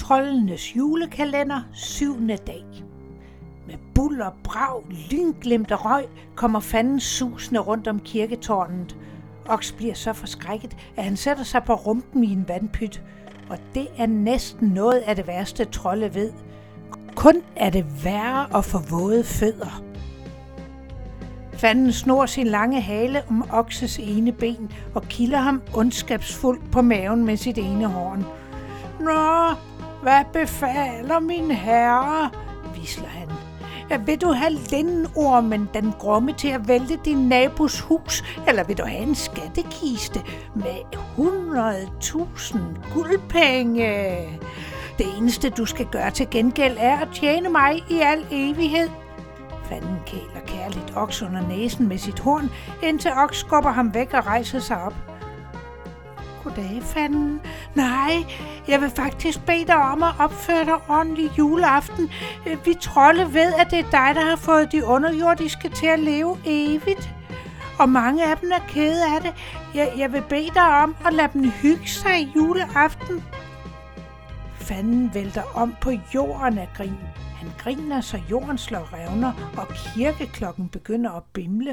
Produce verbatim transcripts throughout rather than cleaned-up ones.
Troldenes julekalender, syvende dag. Med bulder, brag, lynglimt og røg kommer fanden susende rundt om kirketårnet. Oks bliver så forskrækket, at han sætter sig på rumpen i en vandpyt, og det er næsten noget af det værste trolde ved. Kun er det værre at få våde fødder. Fanden snor sin lange hale om okses ene ben og kilder ham ondskabsfuldt på maven med sit ene horn. Nå, hvad befaler min herre, visler han. Vil du have lindenormen, den grumme, til at vælte din nabos hus, eller vil du have en skattekiste med hundrede tusind guldpenge? Det eneste, du skal gøre til gengæld, er at tjene mig i al evighed. Fanden kæler kærligt Oks under næsen med sit horn, indtil Oks skubber ham væk og rejser sig op. Goddag, fanden. Nej, jeg vil faktisk bede dig om at opføre dig ordentlig juleaften. Vi trolde ved, at det er dig, der har fået de underjordiske til at leve evigt. Og mange af dem er kede af det. Jeg, jeg vil bede dig om at lade dem hygge sig i juleaften. Fanden vælter om på jorden af grin. Han griner, så jorden slår revner, og kirkeklokken begynder at bimle.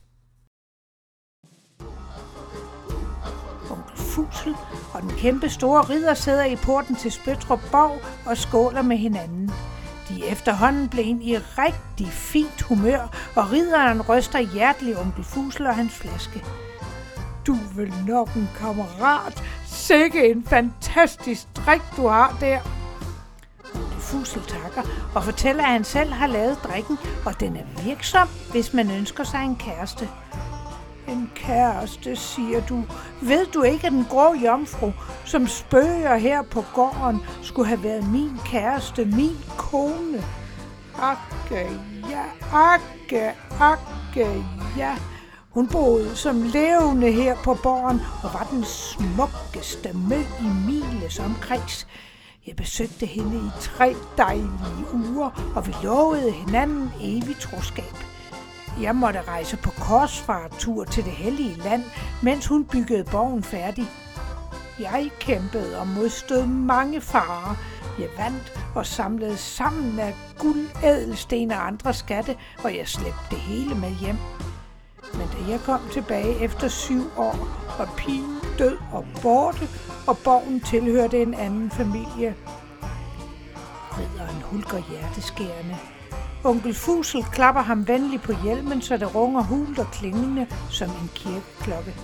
Onkel Fusel og den kæmpe store ridder sidder i porten til Spøttrup Borg og skåler med hinanden. De er efterhånden blevet i rigtig fint humør, og ridderen ryster hjerteligt Onkel Fusel og hans flaske. Du vil nok en kammerat. Sikke en fantastisk drik, du har der. Onkel Fusel takker og fortæller, at han selv har lavet drikken, og den er virksom, hvis man ønsker sig en kæreste. En kæreste, siger du. Ved du ikke, at den grå jomfru, som spøger her på gården, skulle have været min kæreste, min kone? Akke, ja, akke, akke, ja. Hun boede som levende her på borgen og var den smukkeste mø i miles omkreds. Jeg besøgte hende i tre dejlige uger, og vi lovede hinanden evig troskab. Jeg måtte rejse på korsfartur til det hellige land, mens hun byggede borgen færdig. Jeg kæmpede og modstod mange farer. Jeg vandt og samlede sammen af guld, ædelsten og andre skatte, og jeg slæbte det hele med hjem. Men da jeg kom tilbage efter syv år, var pigen død og borte, og borgen tilhørte en anden familie. Ridderen hulker hjerteskærende. Onkel Fusel klapper ham venligt på hjelmen, så det runger hult og klingende som en kirkeklokke.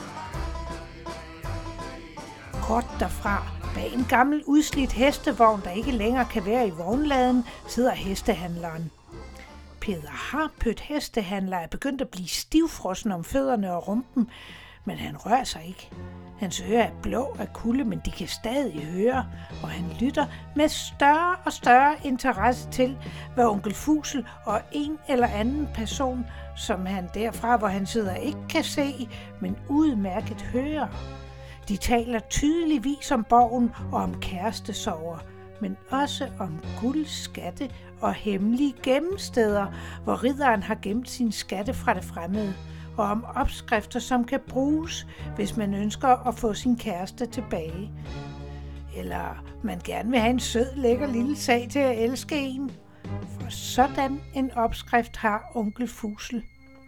Kort derfra, bag en gammel udslidt hestevogn, der ikke længere kan være i vognladen, sidder hestehandleren. Peder Harpøt, hestehandler, er begyndt at blive stivfrossen om fødderne og rumpen, men han rører sig ikke. Hans ører er blå af kulde, men de kan stadig høre, og han lytter med større og større interesse til, hvad onkel Fusel og en eller anden person, som han derfra, hvor han sidder, ikke kan se, men udmærket hører. De taler tydeligvis om borgen og om kærestesorger, men også om guldskatte og hemmelige gemmesteder, hvor ridderen har gemt sine skatte fra det fremmede, og om opskrifter, som kan bruges, hvis man ønsker at få sin kæreste tilbage. Eller man gerne vil have en sød, lækker lille sag til at elske en. For sådan en opskrift har onkel Fusel.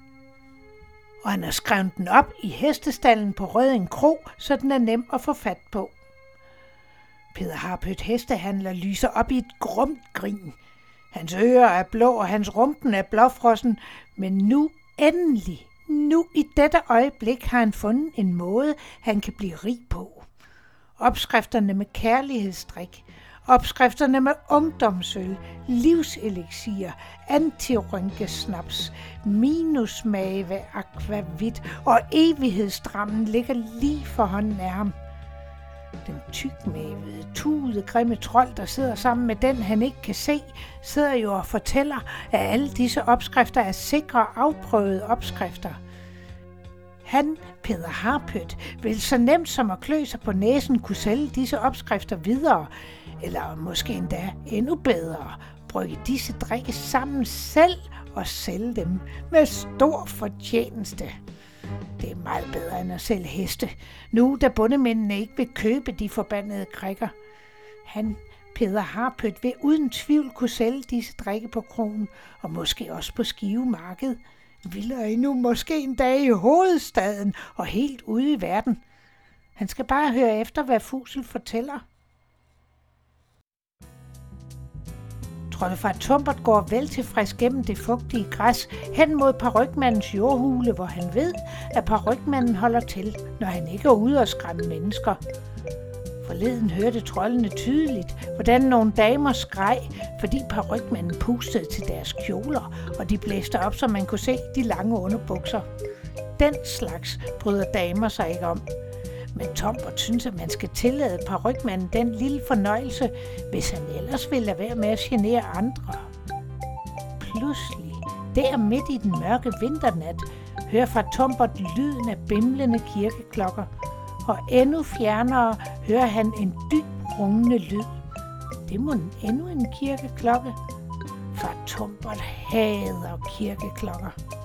Og han har skrevet den op i hestestallen på Rødding Kro, så den er nem at få fat på. Peder Harpøt, hestehandler, lyser op i et grumt grin. Hans ører er blå, og hans rumpen er blåfrossen, men nu endelig, nu i dette øjeblik har han fundet en måde, han kan blive rig på. Opskrifterne med kærlighedsdrik, opskrifterne med ungdomsøl, livselixier, antirynkesnaps, minusmave akvavit og evighedsdrammen ligger lige for hånden af ham. Den tykmavede, tude, grimme trold, der sidder sammen med den, han ikke kan se, sidder jo og fortæller, at alle disse opskrifter er sikre og afprøvede opskrifter. Han, Peder Harpøt, vil så nemt som at klø sig på næsen kunne sælge disse opskrifter videre, eller måske endda endnu bedre, brygge disse drikke sammen selv og sælge dem med stor fortjeneste. Det er meget bedre end at sælge heste, nu da bondemændene ikke vil købe de forbandede krikker. Han, Peder Harpøth vil uden tvivl kunne sælge disse drikke på krogen, og måske også på Skive Marked. Vildere endnu måske en dag i hovedstaden og helt ude i verden. Han skal bare høre efter, hvad Fusel fortæller. Troldefar Tumbert går vel tilfreds gennem det fugtige græs hen mod parrykmandens jordhule, hvor han ved, at parrykmanden holder til, når han ikke er ude og skræmme mennesker. Forleden hørte troldene tydeligt, hvordan nogle damer skreg, fordi parrykmanden pustede til deres kjoler, og de blæste op, så man kunne se de lange underbukser. Den slags bryder damer sig ikke om. Men Tumbert synes, at man skal tillade parrykmanden den lille fornøjelse, hvis han ellers vil lade være med at genere andre. Pludselig, der midt i den mørke vinternat, hører fra Tumbert lyden af bimlende kirkeklokker, og endnu fjernere hører han en dyb rungende lyd. Det må endnu en kirkeklokke. For Tumbert hader kirkeklokker.